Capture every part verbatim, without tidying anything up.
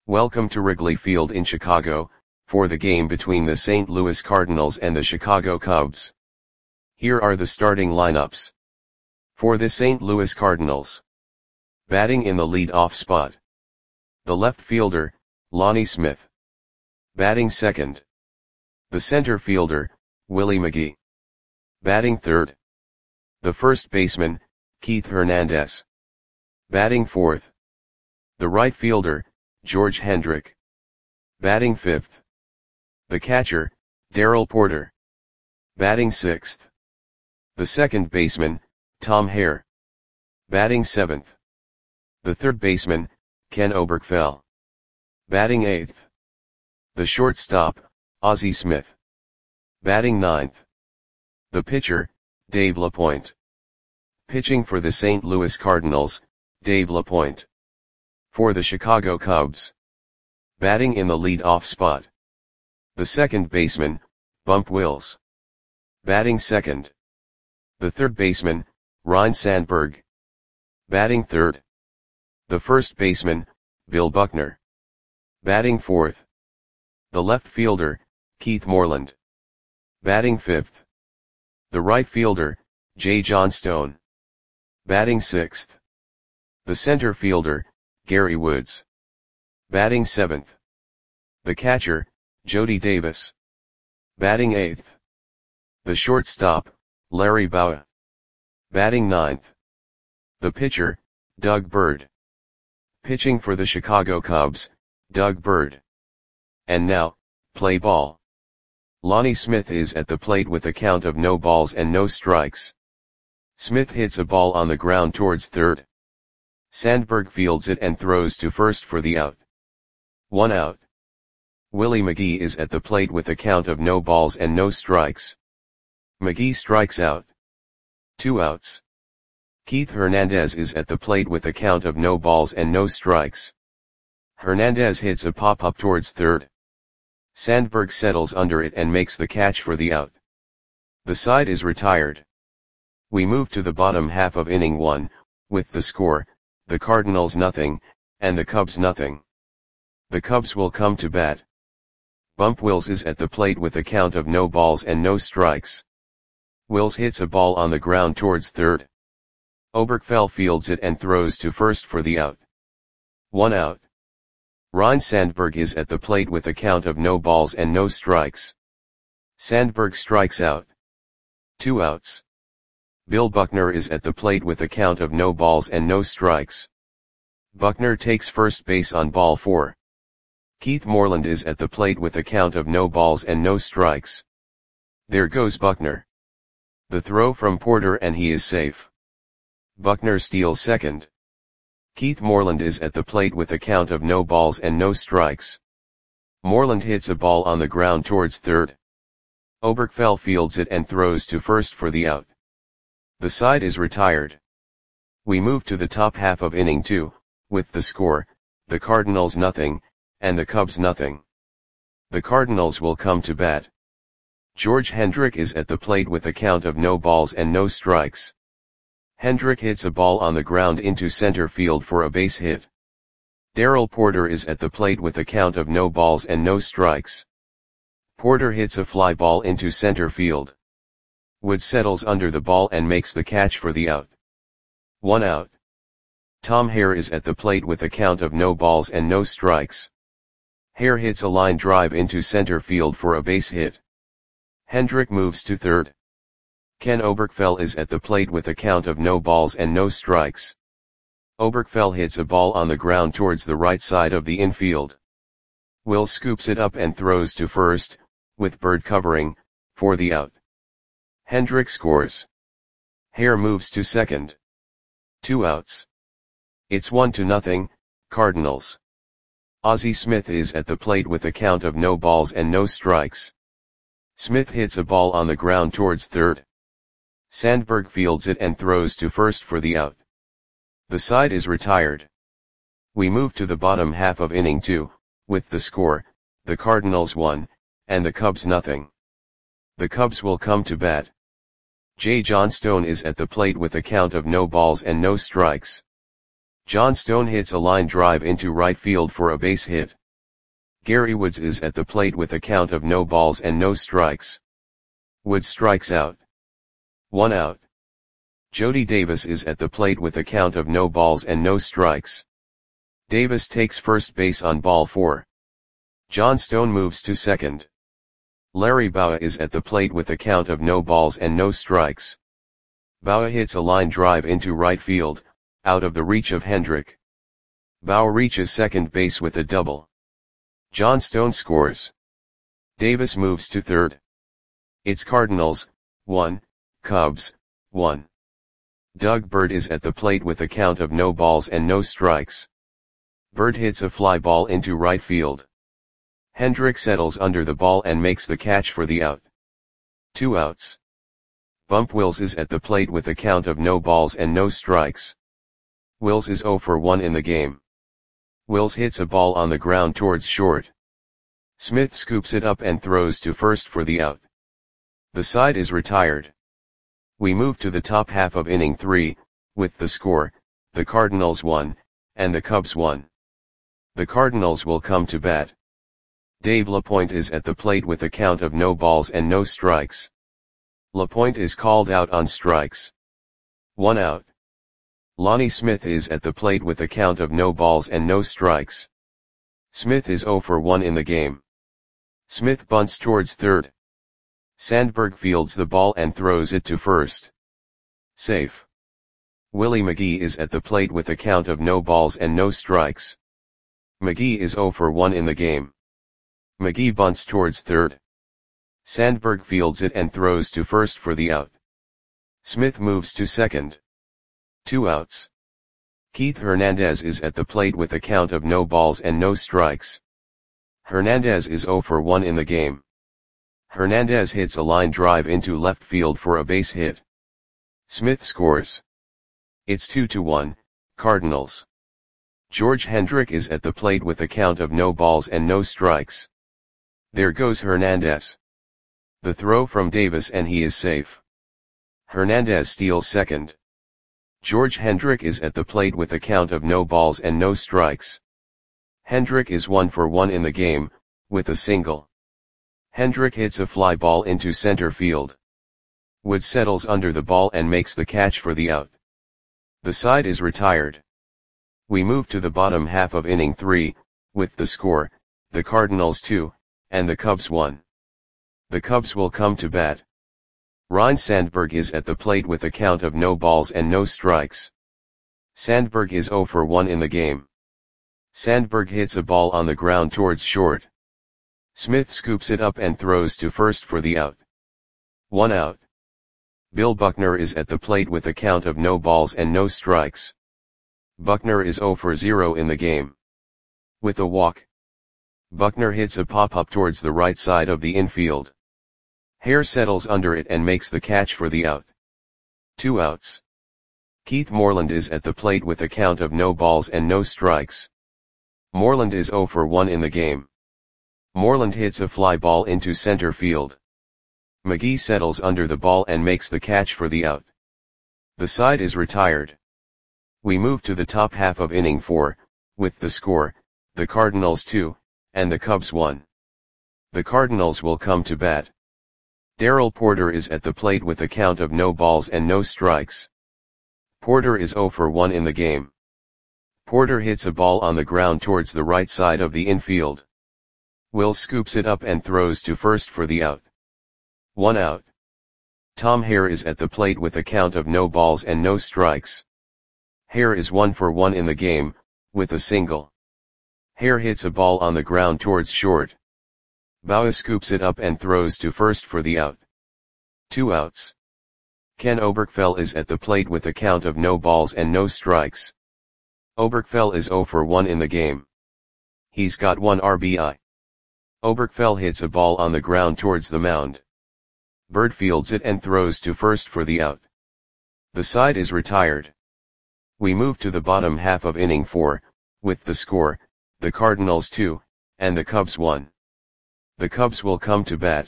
Welcome to Wrigley Field in Chicago, for the game between the Saint Louis Cardinals and the Chicago Cubs. Here are the starting lineups. For the Saint Louis Cardinals. Batting in the lead-off spot. The left fielder, Lonnie Smith. Batting second. The center fielder, Willie McGee. Batting third. The first baseman, Keith Hernandez. Batting fourth. The right fielder, George Hendrick. Batting fifth. The catcher, Darrell Porter. Batting sixth. The second baseman, Tom Hare. Batting seventh. The third baseman, Ken Oberkfell. Batting eighth. The shortstop, Ozzie Smith. Batting ninth. The pitcher, Dave LaPointe. Pitching for the Saint Louis Cardinals, Dave LaPointe. For the Chicago Cubs. Batting in the lead-off spot. The second baseman, Bump Wills. Batting second. The third baseman, Ryne Sandberg. Batting third. The first baseman, Bill Buckner. Batting fourth. The left fielder, Keith Moreland. Batting fifth. The right fielder, Jay Johnstone. Batting sixth. The center fielder, Gary Woods. Batting seventh. The catcher, Jody Davis. Batting eighth. The shortstop, Larry Bowa. Batting ninth. The pitcher, Doug Bird. Pitching for the Chicago Cubs, Doug Bird. And now, play ball. Lonnie Smith is at the plate with a count of no balls and no strikes. Smith hits a ball on the ground towards third. Sandberg fields it and throws to first for the out. One out. Willie McGee is at the plate with a count of no balls and no strikes. McGee strikes out. Two outs. Keith Hernandez is at the plate with a count of no balls and no strikes. Hernandez hits a pop-up towards third. Sandberg settles under it and makes the catch for the out. The side is retired. We move to the bottom half of inning one, with the score, the Cardinals nothing, and the Cubs nothing. The Cubs will come to bat. Bump Wills is at the plate with a count of no balls and no strikes. Wills hits a ball on the ground towards third. Oberkfell fields it and throws to first for the out. One out. Ryne Sandberg is at the plate with a count of no balls and no strikes. Sandberg strikes out. Two outs. Bill Buckner is at the plate with a count of no balls and no strikes. Buckner takes first base on ball four. Keith Moreland is at the plate with a count of no balls and no strikes. There goes Buckner. The throw from Porter and he is safe. Buckner steals second. Keith Moreland is at the plate with a count of no balls and no strikes. Moreland hits a ball on the ground towards third. Oberkfell fields it and throws to first for the out. The side is retired. We move to the top half of inning two, with the score, the Cardinals nothing, and the Cubs nothing. The Cardinals will come to bat. George Hendrick is at the plate with a count of no balls and no strikes. Hendrick hits a ball on the ground into center field for a base hit. Darrell Porter is at the plate with a count of no balls and no strikes. Porter hits a fly ball into center field. Wood settles under the ball and makes the catch for the out. One out. Tom Hare is at the plate with a count of no balls and no strikes. Hare hits a line drive into center field for a base hit. Hendrick moves to third. Ken Oberkfell is at the plate with a count of no balls and no strikes. Oberkfell hits a ball on the ground towards the right side of the infield. Will scoops it up and throws to first, with Bird covering, for the out. Hendrick scores. Hare moves to second. Two outs. It's one to nothing, Cardinals. Ozzie Smith is at the plate with a count of no balls and no strikes. Smith hits a ball on the ground towards third. Sandberg fields it and throws to first for the out. The side is retired. We move to the bottom half of inning two, with the score, the Cardinals one, and the Cubs nothing. The Cubs will come to bat. Jay Johnstone is at the plate with a count of no balls and no strikes. John Stone hits a line drive into right field for a base hit. Gary Woods is at the plate with a count of no balls and no strikes. Woods strikes out. One out. Jody Davis is at the plate with a count of no balls and no strikes. Davis takes first base on ball four. John Stone moves to second. Larry Bowa is at the plate with a count of no balls and no strikes. Bowa hits a line drive into right field, out of the reach of Hendrick. Bowa reaches second base with a double. John Stone scores. Davis moves to third. It's Cardinals, one, Cubs, one. Doug Bird is at the plate with a count of no balls and no strikes. Bird hits a fly ball into right field. Hendrick settles under the ball and makes the catch for the out. Two outs. Bump Wills is at the plate with a count of no balls and no strikes. Wills is oh for one in the game. Wills hits a ball on the ground towards short. Smith scoops it up and throws to first for the out. The side is retired. We move to the top half of inning three, with the score, the Cardinals one, and the Cubs one. The Cardinals will come to bat. Dave LaPointe is at the plate with a count of no balls and no strikes. LaPointe is called out on strikes. One out. Lonnie Smith is at the plate with a count of no balls and no strikes. Smith is oh for one in the game. Smith bunts towards third. Sandberg fields the ball and throws it to first. Safe. Willie McGee is at the plate with a count of no balls and no strikes. McGee is oh for one in the game. McGee bunts towards third. Sandberg fields it and throws to first for the out. Smith moves to second. Two outs. Keith Hernandez is at the plate with a count of no balls and no strikes. Hernandez is oh for one in the game. Hernandez hits a line drive into left field for a base hit. Smith scores. It's two to one, Cardinals. George Hendrick is at the plate with a count of no balls and no strikes. There goes Hernandez. The throw from Davis and he is safe. Hernandez steals second. George Hendrick is at the plate with a count of no balls and no strikes. Hendrick is one for one in the game, with a single. Hendrick hits a fly ball into center field. Wood settles under the ball and makes the catch for the out. The side is retired. We move to the bottom half of inning three, with the score, the Cardinals two, and the Cubs one. The Cubs will come to bat. Ryne Sandberg is at the plate with a count of no balls and no strikes. Sandberg is oh for one in the game. Sandberg hits a ball on the ground towards short. Smith scoops it up and throws to first for the out. One out. Bill Buckner is at the plate with a count of no balls and no strikes. Buckner is oh for zero in the game. With a walk. Buckner hits a pop-up towards the right side of the infield. Hare settles under it and makes the catch for the out. Two outs. Keith Moreland is at the plate with a count of no balls and no strikes. Moreland is oh for one in the game. Moreland hits a fly ball into center field. McGee settles under the ball and makes the catch for the out. The side is retired. We move to the top half of inning four, with the score, the Cardinals two, and the Cubs one. The Cardinals will come to bat. Darrell Porter is at the plate with a count of no balls and no strikes. Porter is oh for one in the game. Porter hits a ball on the ground towards the right side of the infield. Will scoops it up and throws to first for the out. One out. Tom Hare is at the plate with a count of no balls and no strikes. Hare is one for one in the game, with a single. Hare hits a ball on the ground towards short. Bowa scoops it up and throws to first for the out. Two outs. Ken Oberkfell is at the plate with a count of no balls and no strikes. Oberkfell is oh for one in the game. He's got one R B I. Oberkfell hits a ball on the ground towards the mound. Bird fields it and throws to first for the out. The side is retired. We move to the bottom half of inning four, with the score, the Cardinals two, and the Cubs one. The Cubs will come to bat.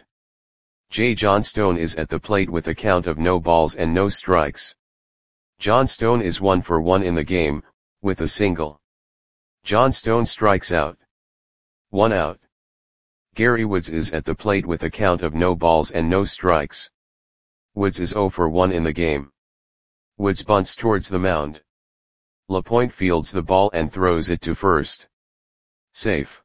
J. John Stone is at the plate with a count of no balls and no strikes. John Stone is one for one in the game, with a single. Johnstone strikes out. One out. Gary Woods is at the plate with a count of no balls and no strikes. Woods is oh for one in the game. Woods bunts towards the mound. LaPointe fields the ball and throws it to first. Safe.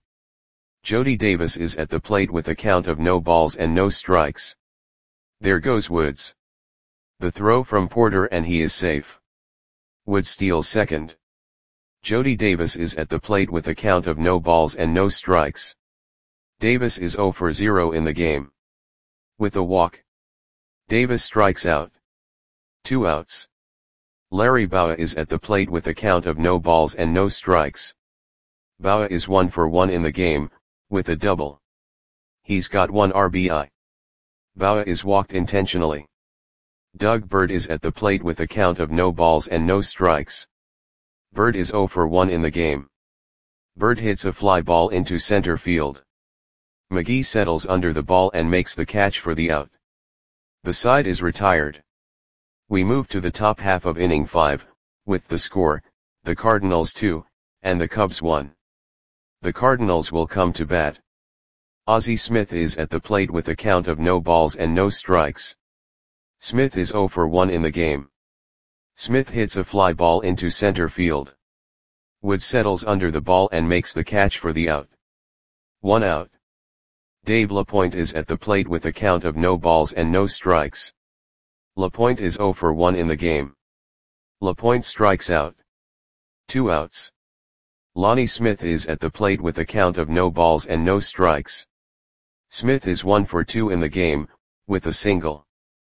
Jody Davis is at the plate with a count of no balls and no strikes. There goes Woods. The throw from Porter and he is safe. Woods steals second. Jody Davis is at the plate with a count of no balls and no strikes. Davis is oh for zero in the game. With a walk, Davis strikes out. Two outs. Larry Bowa is at the plate with a count of no balls and no strikes. Bowa is one for one in the game, with a double. He's got one R B I. Bowa is walked intentionally. Doug Bird is at the plate with a count of no balls and no strikes. Bird is oh for one in the game. Bird hits a fly ball into center field. McGee settles under the ball and makes the catch for the out. The side is retired. We move to the top half of inning five, with the score, the Cardinals two, and the Cubs one. The Cardinals will come to bat. Ozzie Smith is at the plate with a count of no balls and no strikes. Smith is oh for one in the game. Smith hits a fly ball into center field. Woods settles under the ball and makes the catch for the out. One out. Dave LaPointe is at the plate with a count of no balls and no strikes. LaPointe is oh for one in the game. LaPointe strikes out. Two outs. Lonnie Smith is at the plate with a count of no balls and no strikes. Smith is one for two in the game, with a single.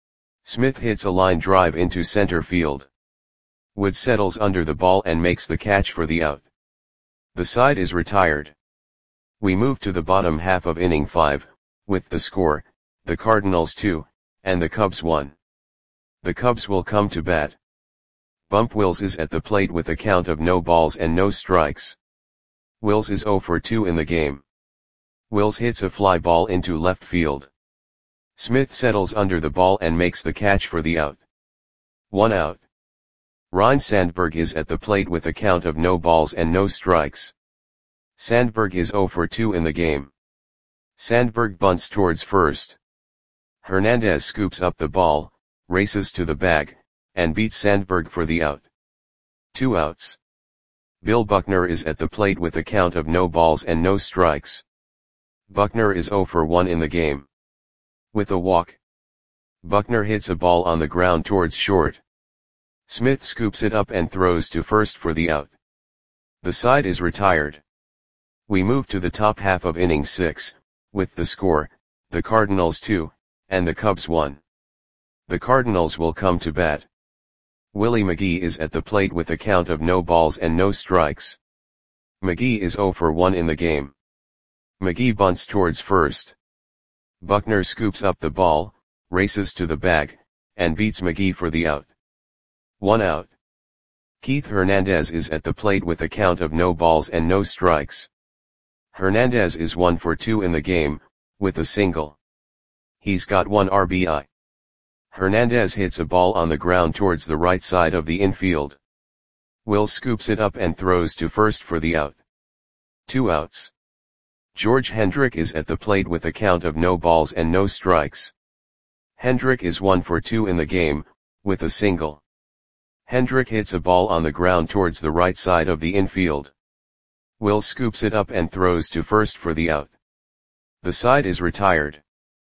Smith hits a line drive into center field. Woods settles under the ball and makes the catch for the out. The side is retired. We move to the bottom half of inning five, with the score, the Cardinals two, and the Cubs one. The Cubs will come to bat. Bump Wills is at the plate with a count of no balls and no strikes. Wills is oh for two in the game. Wills hits a fly ball into left field. Smith settles under the ball and makes the catch for the out. One out. Ryne Sandberg is at the plate with a count of no balls and no strikes. Sandberg is oh for two in the game. Sandberg bunts towards first. Hernandez scoops up the ball, races to the bag, and beats Sandberg for the out. Two outs. Bill Buckner is at the plate with a count of no balls and no strikes. Buckner is oh for one in the game. With a walk, Buckner hits a ball on the ground towards short. Smith scoops it up and throws to first for the out. The side is retired. We move to the top half of inning six, with the score, the Cardinals two, and the Cubs one. The Cardinals will come to bat. Willie McGee is at the plate with a count of no balls and no strikes. McGee is oh for one in the game. McGee bunts towards first. Buckner scoops up the ball, races to the bag, and beats McGee for the out. One out. Keith Hernandez is at the plate with a count of no balls and no strikes. Hernandez is one for two in the game, with a single. He's got one R B I. Hernandez hits a ball on the ground towards the right side of the infield. Will scoops it up and throws to first for the out. Two outs. George Hendrick is at the plate with a count of no balls and no strikes. Hendrick is one for two in the game, with a single. Hendrick hits a ball on the ground towards the right side of the infield. Will scoops it up and throws to first for the out. The side is retired.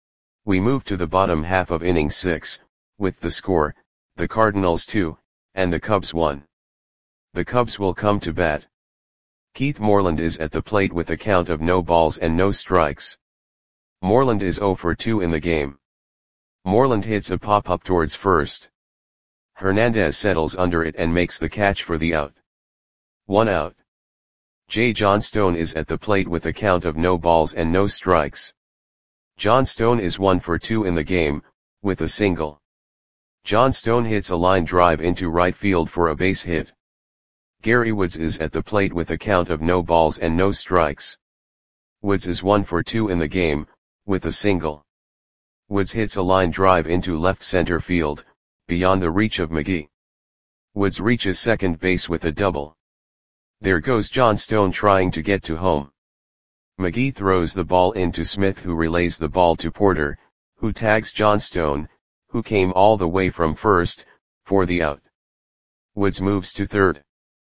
We move to the bottom half of inning six, with the score, the Cardinals two, and the Cubs one. The Cubs will come to bat. Keith Moreland is at the plate with a count of no balls and no strikes. Moreland is oh for two in the game. Moreland hits a pop-up towards first. Hernandez settles under it and makes the catch for the out. One out. Jay Johnstone is at the plate with a count of no balls and no strikes. Johnstone is one for two in the game, with a single. Johnstone hits a line drive into right field for a base hit. Gary Woods is at the plate with a count of no balls and no strikes. Woods is one for two in the game, with a single. Woods hits a line drive into left center field, beyond the reach of McGee. Woods reaches second base with a double. There goes Johnstone trying to get to home. McGee throws the ball into Smith, who relays the ball to Porter, who tags Johnstone, who came all the way from first, for the out. Woods moves to third.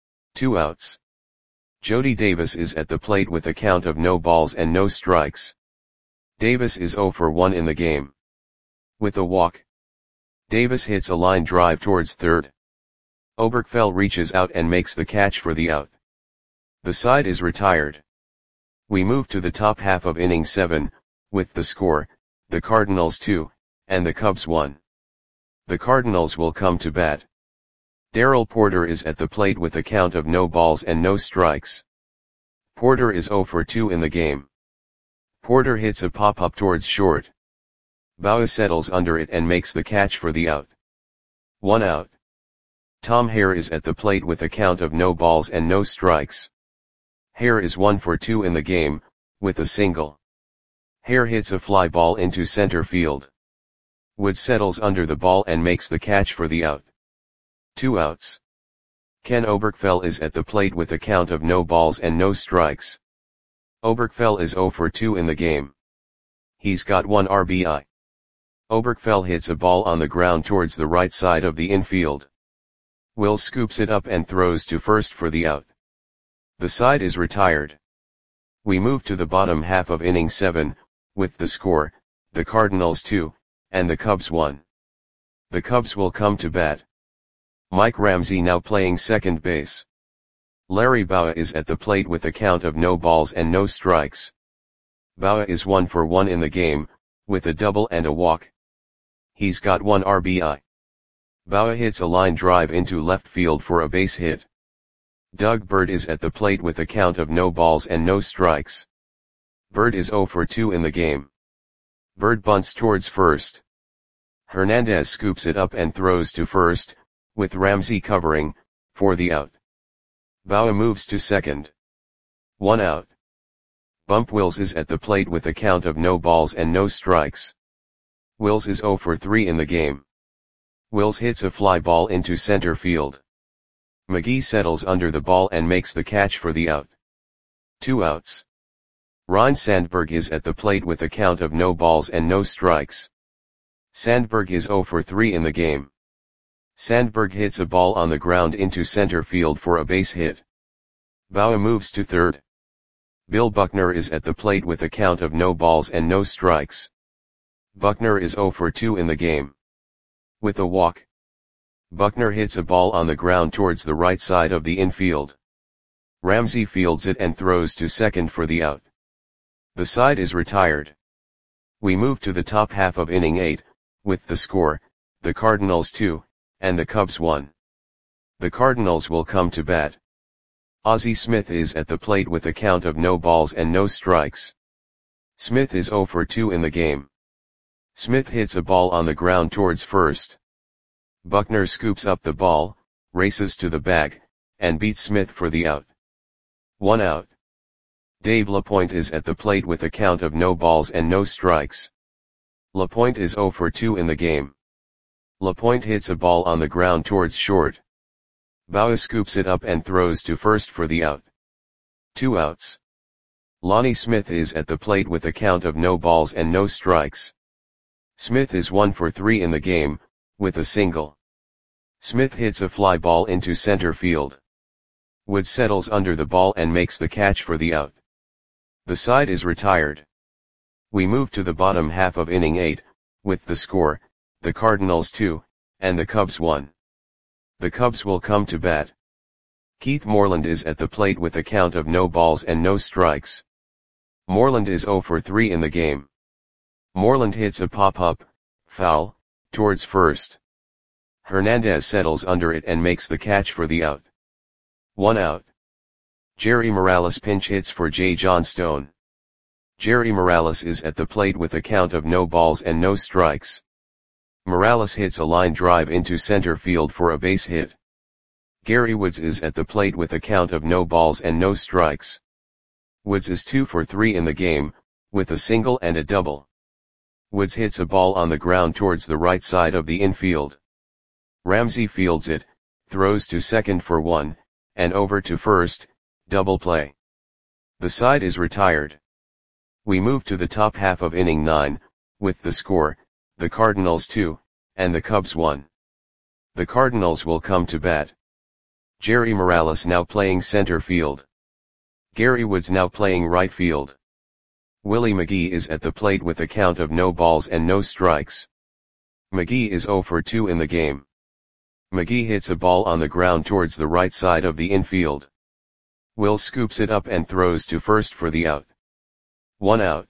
Two outs. Jody Davis is at the plate with a count of no balls and no strikes. Davis is oh for one in the game. With a walk, Davis hits a line drive towards third. Oberkfell reaches out and makes the catch for the out. The side is retired. We move to the top half of inning seven, with the score, the Cardinals two, and the Cubs one. The Cardinals will come to bat. Darrell Porter is at the plate with a count of no balls and no strikes. Porter is oh for two in the game. Porter hits a pop-up towards short. Bauer settles under it and makes the catch for the out. One out. Tom Hare is at the plate with a count of no balls and no strikes. Hare is one for two in the game, with a single. Hare hits a fly ball into center field. Wood settles under the ball and makes the catch for the out. Two outs. Ken Oberkfell is at the plate with a count of no balls and no strikes. Oberkfell is oh for two in the game. He's got one R B I. Oberkfell hits a ball on the ground towards the right side of the infield. Will scoops it up and throws to first for the out. The side is retired. We move to the bottom half of inning seven, with the score, the Cardinals two, and the Cubs one. The Cubs will come to bat. Mike Ramsey now playing second base. Larry Bauer is at the plate with a count of no balls and no strikes. Bauer is one for one in the game, with a double and a walk. He's got one R B I. Bauer hits a line drive into left field for a base hit. Doug Bird is at the plate with a count of no balls and no strikes. Bird is oh for two in the game. Bird bunts towards first. Hernandez scoops it up and throws to first, with Ramsey covering, for the out. Bauer moves to second. One out. Bump Wills is at the plate with a count of no balls and no strikes. Wills is oh for three in the game. Wills hits a fly ball into center field. McGee settles under the ball and makes the catch for the out. Two outs. Ryne Sandberg is at the plate with a count of no balls and no strikes. Sandberg is oh for three in the game. Sandberg hits a ball on the ground into center field for a base hit. Bauer moves to third. Bill Buckner is at the plate with a count of no balls and no strikes. Buckner is oh for two in the game. With a walk, Buckner hits a ball on the ground towards the right side of the infield. Ramsey fields it and throws to second for the out. The side is retired. We move to the top half of inning eight, with the score, the Cardinals two, and the Cubs one. The Cardinals will come to bat. Ozzie Smith is at the plate with a count of no balls and no strikes. Smith is oh for two in the game. Smith hits a ball on the ground towards first. Buckner scoops up the ball, races to the bag, and beats Smith for the out. One out. Dave LaPointe is at the plate with a count of no balls and no strikes. LaPointe is oh for two in the game. LaPointe hits a ball on the ground towards short. Bauer scoops it up and throws to first for the out. Two outs. Lonnie Smith is at the plate with a count of no balls and no strikes. Smith is one for three in the game, with a single. Smith hits a fly ball into center field. Wood settles under the ball and makes the catch for the out. The side is retired. We move to the bottom half of inning eight, with the score, the Cardinals two, and the Cubs one. The Cubs will come to bat. Keith Moreland is at the plate with a count of no balls and no strikes. Moreland is oh for three in the game. Moreland hits a pop-up, foul, towards first. Hernandez settles under it and makes the catch for the out. One out. Jerry Morales pinch hits for Jay Johnstone. Jerry Morales is at the plate with a count of no balls and no strikes. Morales hits a line drive into center field for a base hit. Gary Woods is at the plate with a count of no balls and no strikes. Woods is two for three in the game, with a single and a double. Woods hits a ball on the ground towards the right side of the infield. Ramsey fields it, throws to second for one, and over to first, Double play. The side is retired. We move to the top half of inning nine, with the score, the Cardinals two, and the Cubs one. The Cardinals will come to bat. Jerry Morales now playing center field. Gary Woods now playing right field. Willie McGee is at the plate with a count of no balls and no strikes. McGee is oh for two in the game. McGee hits a ball on the ground towards the right side of the infield. Will scoops it up and throws to first for the out. One out.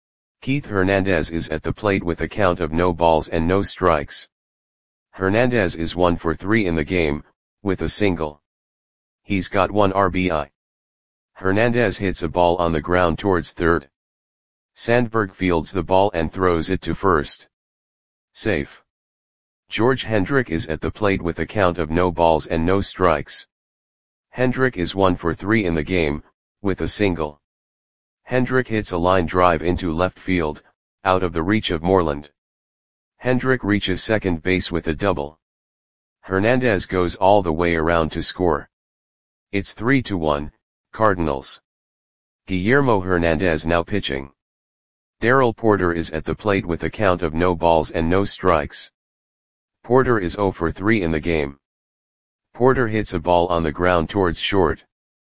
Keith Hernandez is at the plate with a count of no balls and no strikes. Hernandez is one for three in the game, with a single. He's got one R B I. Hernandez hits a ball on the ground towards third. Sandberg fields the ball and throws it to first. Safe. George Hendrick is at the plate with a count of no balls and no strikes. Hendrick is one for three in the game, with a single. Hendrick hits a line drive into left field, out of the reach of Moreland. Hendrick reaches second base with a double. Hernandez goes all the way around to score. It's three to one, Cardinals. Guillermo Hernandez now pitching. Darrell Porter is at the plate with a count of no balls and no strikes. Porter is oh for three in the game. Porter hits a ball on the ground towards short.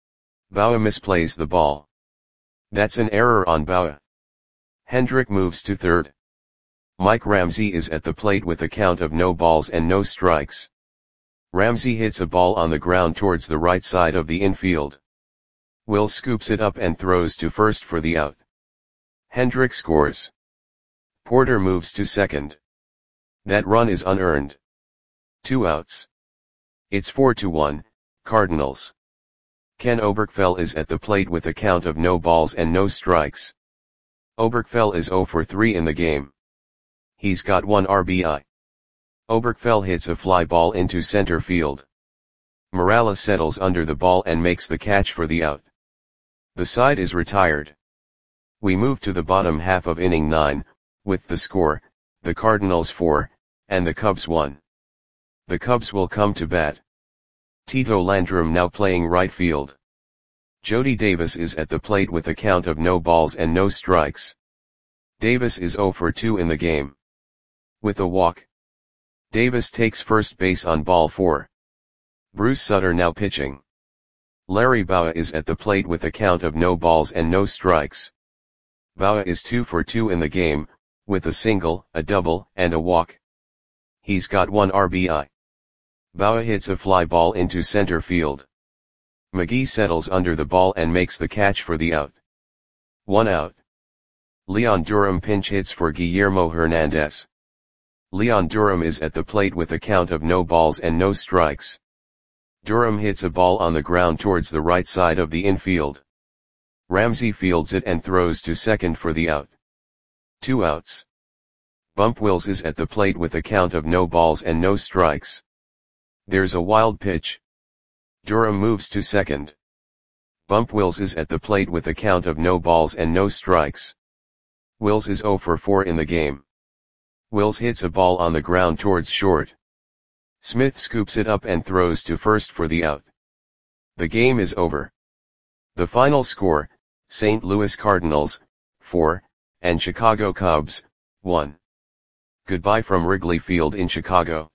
Baua misplays the ball. That's an error on Baua. Hendrick moves to third. Mike Ramsey is at the plate with a count of no balls and no strikes. Ramsey hits a ball on the ground towards the right side of the infield. Will scoops it up and throws to first for the out. Hendrick scores. Porter moves to second. That run is unearned. Two outs. It's four to one, Cardinals. Ken Oberkfell is at the plate with a count of no balls and no strikes. Oberkfell is oh for three in the game. He's got one R B I. Oberkfell hits a fly ball into center field. Morales settles under the ball and makes the catch for the out. The side is retired. We move to the bottom half of inning nine, with the score, the Cardinals four, and the Cubs one. The Cubs will come to bat. Tito Landrum now playing right field. Jody Davis is at the plate with a count of no balls and no strikes. Davis is oh for two in the game. With a walk. Davis takes first base on ball four. Bruce Sutter now pitching. Larry Baua is at the plate with a count of no balls and no strikes. Baua is two for two in the game, with a single, a double, and a walk. He's got one R B I. Baua hits a fly ball into center field. McGee settles under the ball and makes the catch for the out. One out. Leon Durham pinch hits for Guillermo Hernandez. Leon Durham is at the plate with a count of no balls and no strikes. Durham hits a ball on the ground towards the right side of the infield. Ramsey fields it and throws to second for the out. Two outs. Bump Wills is at the plate with a count of no balls and no strikes. There's a wild pitch. Durham moves to second. Bump Wills is at the plate with a count of no balls and no strikes. Wills is oh for four in the game. Wills hits a ball on the ground towards short. Smith scoops it up and throws to first for the out. The game is over. The final score, Saint Louis Cardinals, four, and Chicago Cubs, one. Goodbye from Wrigley Field in Chicago.